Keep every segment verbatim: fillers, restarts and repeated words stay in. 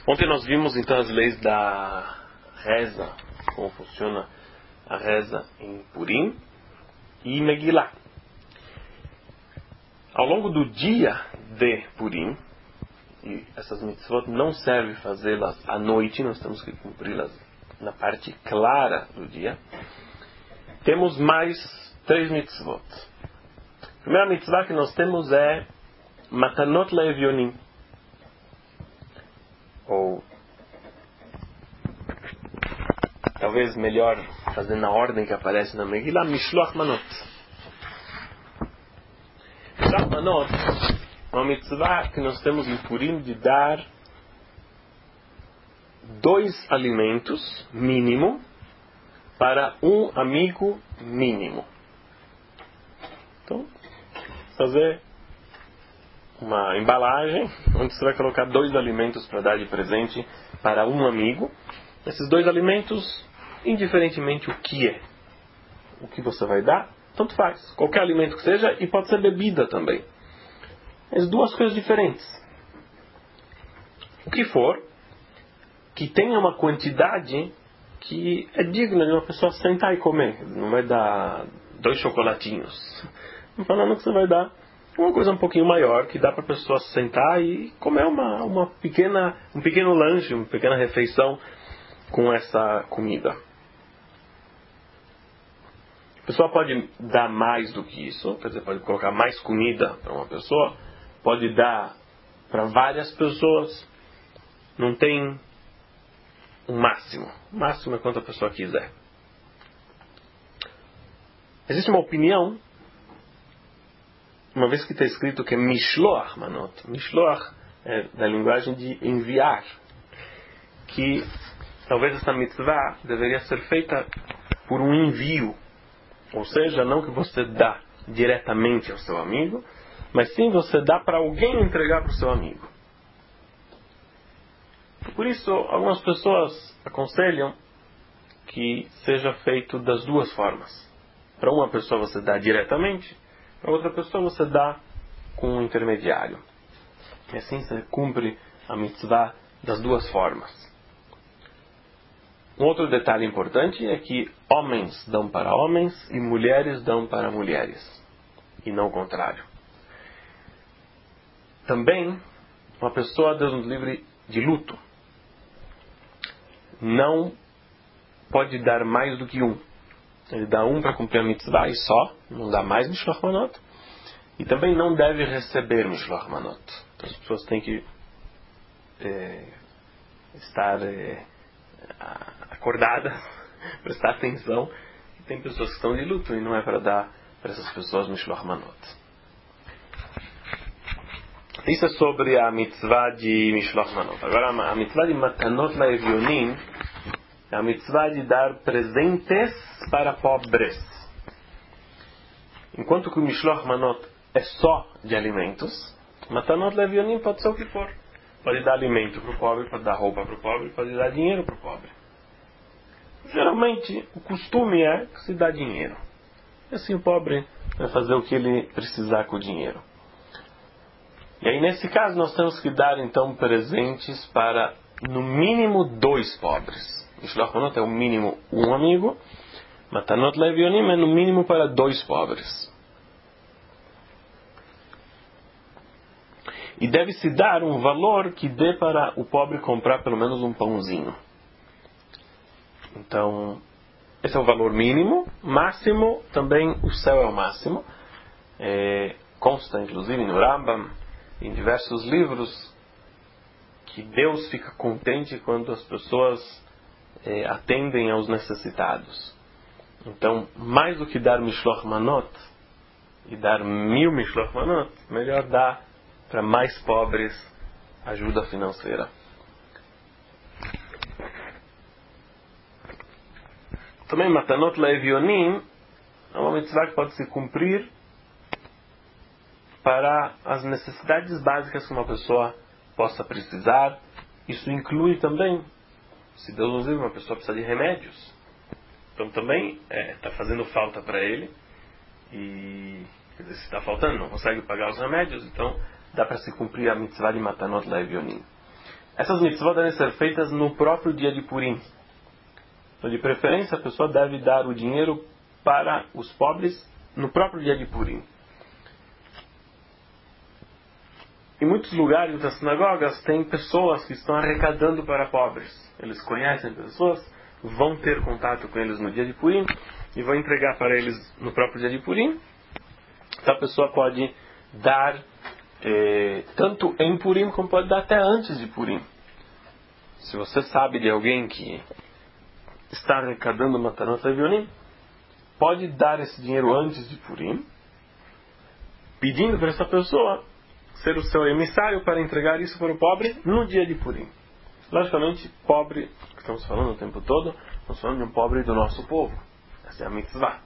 Ontem nós vimos então as leis da reza, como funciona a reza em Purim e Megillah. Ao longo do dia de Purim, e essas mitzvot não serve fazê-las à noite, nós temos que cumpri-las na parte clara do dia, temos mais três mitzvot. A primeira mitzvah que nós temos é Matanot Le'Evionim, ou talvez melhor fazer na ordem que aparece na Megillah, Mishloach Manot. Mishloach Manot é uma mitzvah que nós temos em Purim de dar dois alimentos mínimo para um amigo mínimo. Então, fazer uma embalagem onde você vai colocar dois alimentos para dar de presente para um amigo. Esses dois alimentos, indiferentemente o que é, o que você vai dar, tanto faz. Qualquer alimento que seja, e pode ser bebida também. As duas coisas diferentes. O que for, que tenha uma quantidade que é digna de uma pessoa sentar e comer. Não vai dar dois chocolatinhos. Não falando que você vai dar uma coisa um pouquinho maior, que dá para a pessoa sentar e comer uma, uma pequena, um pequeno lanche, uma pequena refeição com essa comida. A pessoa pode dar mais do que isso, quer dizer, pode colocar mais comida para uma pessoa, pode dar para várias pessoas, não tem um máximo. O máximo é quanto a pessoa quiser. Existe uma opinião, uma vez que está escrito que é Mishloach Manot. Mishloach é da linguagem de enviar. Que talvez essa mitzvah deveria ser feita por um envio. Ou seja, não que você dá diretamente ao seu amigo, mas sim você dá para alguém entregar para o seu amigo. Por isso, algumas pessoas aconselham que seja feito das duas formas. Para uma pessoa você dá diretamente, para outra pessoa você dá com um intermediário. E assim você cumpre a mitzvah das duas formas. Um outro detalhe importante é que homens dão para homens e mulheres dão para mulheres. E não o contrário. Também, uma pessoa, Deus nos livre, de luto, não pode dar mais do que um. Ele dá um para cumprir a mitzvah e só, não dá mais Mishloach Manot. E também não deve receber Mishloach Manot. Então as pessoas têm que é, estar é, acordadas, prestar atenção. E tem pessoas que estão de luto e não é para dar para essas pessoas Mishloach Manot. Isso é sobre a mitzvah de Mishloach Manot. Agora a mitzvah de Matanot Le'Evionim é a mitzvah de dar presentes para pobres. Enquanto que o Mishloach Manot é só de alimentos, Matanot Le'Evionim pode ser o que for. Pode dar alimento para o pobre, pode dar roupa para o pobre, pode dar dinheiro para o pobre. Geralmente, o costume é que se dá dinheiro. E assim o pobre vai fazer o que ele precisar com o dinheiro. E aí, nesse caso, nós temos que dar, então, presentes para, no mínimo, dois pobres. Mishloach Manot é o mínimo um amigo. Matanot Le'Evionim é no mínimo para dois pobres. E deve-se dar um valor que dê para o pobre comprar pelo menos um pãozinho. Então, esse é o valor mínimo. Máximo, também o céu é o máximo. É, consta, inclusive, no Rambam, em diversos livros, que Deus fica contente quando as pessoas é, atendem aos necessitados. Então, mais do que dar Mishloach Manot e dar mil Mishloach Manot, melhor dar para mais pobres ajuda financeira. Também Matanot Le'Evionim é uma mitzvah que pode se cumprir para as necessidades básicas que uma pessoa possa precisar. Isso inclui também, se Deus nos livre, uma pessoa precisa de remédios. Então também está é, fazendo falta para ele. E quer dizer, se está faltando, não consegue pagar os remédios, então dá para se cumprir a mitzvah de Matanot Le'Evionim. essas mitzvot devem ser feitas no próprio dia de Purim. Então, de preferência, a pessoa deve dar o dinheiro para os pobres no próprio dia de Purim. Em muitos lugares das sinagogas tem pessoas que estão arrecadando para pobres. Eles conhecem pessoas, vão ter contato com eles no dia de Purim e vão entregar para eles no próprio dia de Purim. Então a pessoa pode dar eh, tanto em Purim como pode dar até antes de Purim. Se você sabe de alguém que está arrecadando Matanot Avionim, pode dar esse dinheiro antes de Purim, pedindo para essa pessoa ser o seu emissário para entregar isso para o pobre no dia de Purim. Logicamente, pobre, que estamos falando o tempo todo, estamos falando de um pobre do nosso povo. Essa é a mitzvah.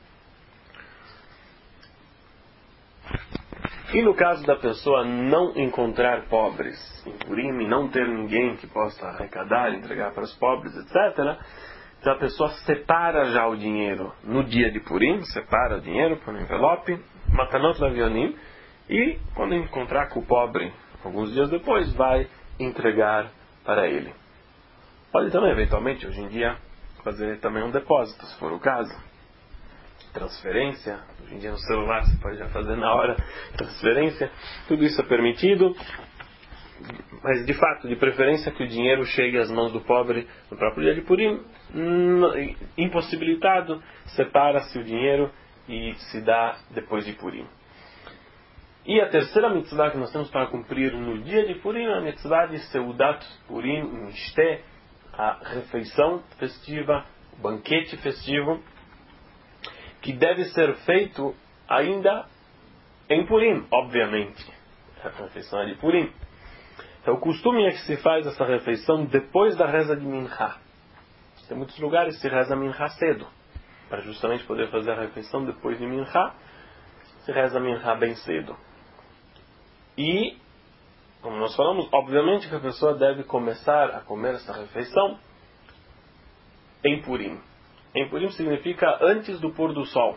E no caso da pessoa não encontrar pobres em Purim, e não ter ninguém que possa arrecadar, entregar para os pobres, etcétera, então a pessoa separa já o dinheiro no dia de Purim, separa o dinheiro para um envelope, Matanot Avionim, e quando encontrar com o pobre, alguns dias depois, vai entregar para ele. Pode também, eventualmente, hoje em dia, fazer também um depósito, se for o caso. Transferência, hoje em dia no celular você pode já fazer na hora transferência, tudo isso é permitido, mas de fato, de preferência que o dinheiro chegue às mãos do pobre no próprio dia de Purim. Impossibilitado, separa-se o dinheiro e se dá depois de Purim. E a terceira mitzvah que nós temos para cumprir no dia de Purim é a mitzvah de Seudat Purim Mishte, a refeição festiva, o banquete festivo, que deve ser feito ainda em Purim, obviamente. A refeição é de Purim. Então o costume é que se faz essa refeição depois da reza de Mincha. Em muitos lugares se reza Mincha cedo, para justamente poder fazer a refeição depois de Mincha, se reza Mincha bem cedo. E, como nós falamos, obviamente que a pessoa deve começar a comer essa refeição em Purim. Em Purim significa antes do pôr do sol,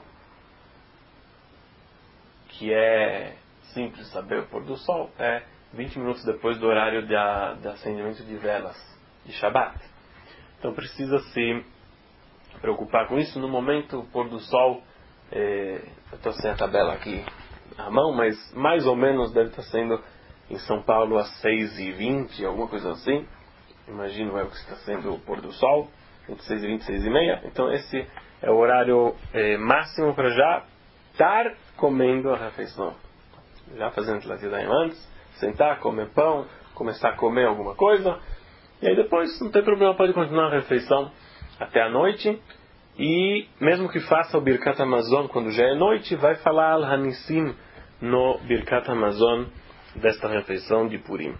que é simples saber. O pôr do sol é vinte minutos depois do horário de, a, de acendimento de velas de Shabbat. Então precisa se preocupar com isso. No momento, o pôr do sol, é, eu estou sem a tabela aqui à mão, mas mais ou menos deve estar sendo em São Paulo às seis e vinte, alguma coisa assim. Imagino eu que está sendo o pôr do sol, entre seis e vinte e seis e meia. Então esse é o horário é, máximo para já estar comendo a refeição. Já fazendo Tlatidayim antes, sentar, comer pão, começar a comer alguma coisa, e aí depois não tem problema, pode continuar a refeição até a noite. E mesmo que faça o Birkat Hamazon quando já é noite, vai falar Al-Hanissim no Birkat Hamazon desta refeição de Purim.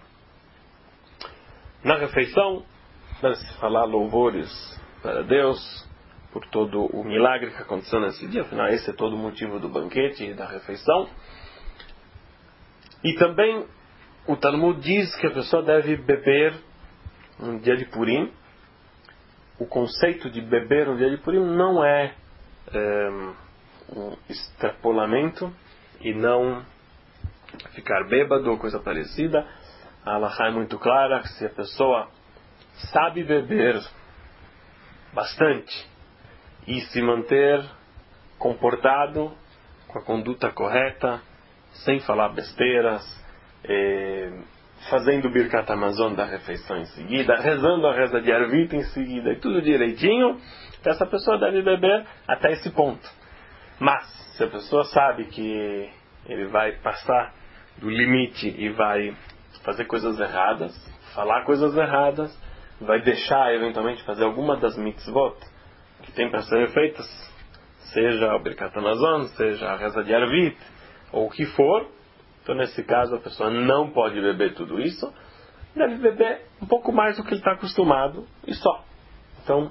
Na refeição, deve-se falar louvores para Deus por todo o milagre que aconteceu nesse dia. Afinal, esse é todo o motivo do banquete e da refeição. E também o Talmud diz que a pessoa deve beber no dia de Purim. O conceito de beber no dia de Purim não é, é um extrapolamento e não ficar bêbado ou coisa parecida. A halakha é muito clara que se a pessoa sabe beber bastante e se manter comportado com a conduta correta, sem falar besteiras, é, fazendo o Birkat Hamazon da refeição em seguida, rezando a reza de Arvit em seguida, e tudo direitinho, essa pessoa deve beber até esse ponto. Mas, se a pessoa sabe que ele vai passar do limite e vai fazer coisas erradas, falar coisas erradas, vai deixar eventualmente fazer alguma das mitzvot que tem para serem feitas, seja o Birkat Hamazon, seja a reza de Arvit, ou o que for. Então, nesse caso, a pessoa não pode beber tudo isso, deve beber um pouco mais do que ele está acostumado e só. Então,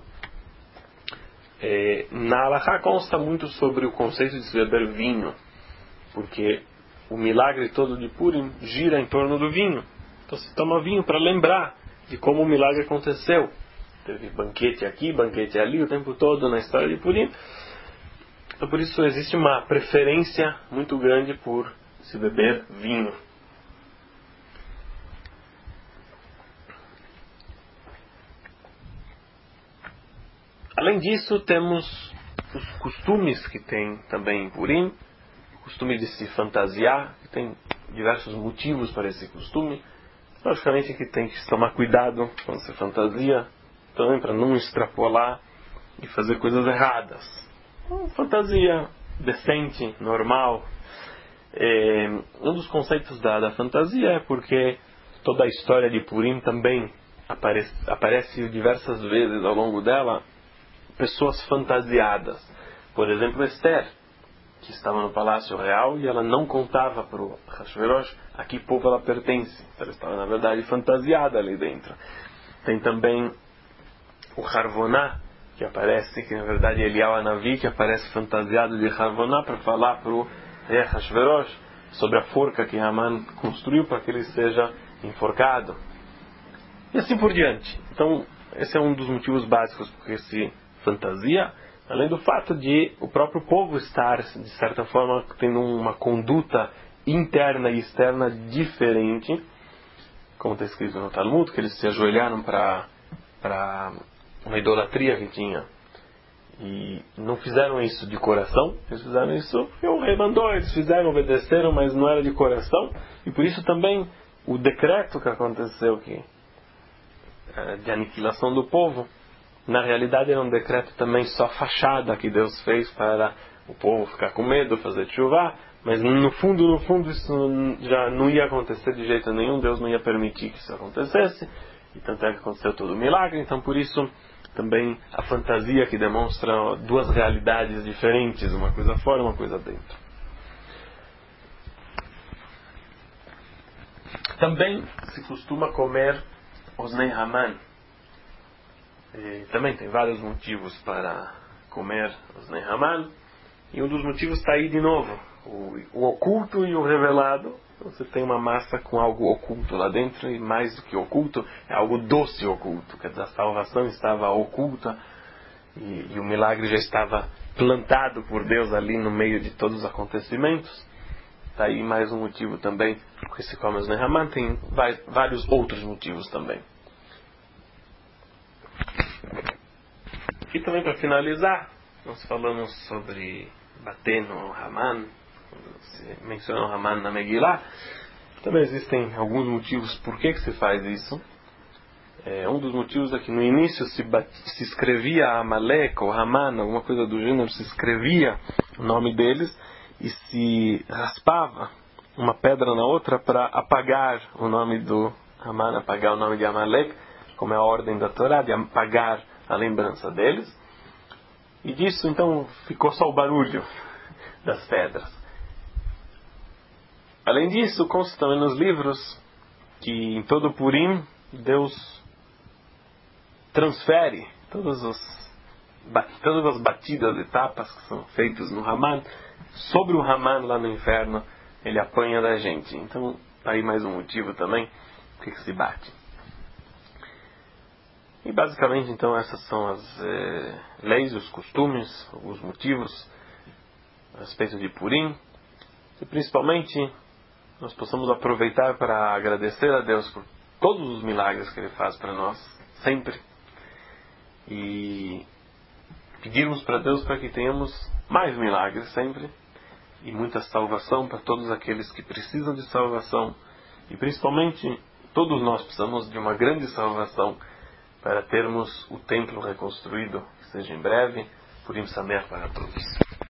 é, na halakha consta muito sobre o conceito de se beber vinho, porque o milagre todo de Purim gira em torno do vinho. Então, se toma vinho para lembrar de como o milagre aconteceu. Teve banquete aqui, banquete ali, o tempo todo na história de Purim. Então, por isso existe uma preferência muito grande por se beber vinho. Além disso, temos os costumes que tem também em Purim, o costume de se fantasiar, que tem diversos motivos para esse costume. Logicamente que tem que tomar cuidado quando se fantasia, também para não extrapolar e fazer coisas erradas. Uma fantasia decente, normal. É, um dos conceitos da, da fantasia é porque toda a história de Purim também aparece, aparece diversas vezes ao longo dela pessoas fantasiadas. Por exemplo, Esther, que estava no palácio real e ela não contava para o Hashverosh a que povo ela pertence. Ela estava, na verdade, fantasiada ali dentro. Tem também o Harvoná, que aparece, que na verdade é Eliyahu Hanavi, que aparece fantasiado de Harvoná para falar para o rei Hashverosh sobre a forca que Haman construiu para que ele seja enforcado. E assim por diante. Então, esse é um dos motivos básicos porque se fantasia, além do fato de o próprio povo estar, de certa forma, tendo uma conduta interna e externa diferente, como está escrito no Talmud, que eles se ajoelharam para para uma idolatria que tinha. E não fizeram isso de coração, eles fizeram isso porque o rei mandou, eles fizeram, obedeceram, mas não era de coração. E por isso também o decreto que aconteceu que, de aniquilação do povo, na realidade era um decreto também só fachada que Deus fez para o povo ficar com medo, fazer chuva, mas no fundo, no fundo isso já não ia acontecer de jeito nenhum, Deus não ia permitir que isso acontecesse, e tanto é que aconteceu todo o milagre. Então por isso também a fantasia que demonstra duas realidades diferentes, uma coisa fora e uma coisa dentro. Também se costuma comer osnei Haman. E também tem vários motivos para comer osnei Haman. E um dos motivos está aí de novo. O, o oculto e o revelado. Você tem uma massa com algo oculto lá dentro. E mais do que oculto, é algo doce oculto. Quer dizer, a salvação estava oculta. E, e o milagre já estava plantado por Deus ali no meio de todos os acontecimentos. Está aí mais um motivo também. Porque se come osnei Haman, tem vários outros motivos também. E também para finalizar, nós falamos sobre bater no Haman, quando se menciona o Haman na Megillah. Também existem alguns motivos por que, que se faz isso. É, um dos motivos é que no início se, bate, se escrevia Amalek ou Haman, alguma coisa do gênero, se escrevia o nome deles e se raspava uma pedra na outra para apagar o nome do Haman, apagar o nome de Amalek, como é a ordem da Torá, de apagar a lembrança deles. E disso então ficou só o barulho das pedras. Além disso, consta também nos livros que em todo o Purim Deus transfere todas as, todas as batidas e tapas que são feitas no Haman sobre o Haman lá no inferno. Ele apanha da gente. Então está aí mais um motivo também por que se bate. E basicamente, então, essas são as eh, leis, os costumes, os motivos a respeito de Purim. E principalmente, nós possamos aproveitar para agradecer a Deus por todos os milagres que Ele faz para nós, sempre. E pedirmos para Deus para que tenhamos mais milagres sempre. E muita salvação para todos aqueles que precisam de salvação. E principalmente, todos nós precisamos de uma grande salvação para termos o templo reconstruído, que seja em breve. Purim Sameach para todos.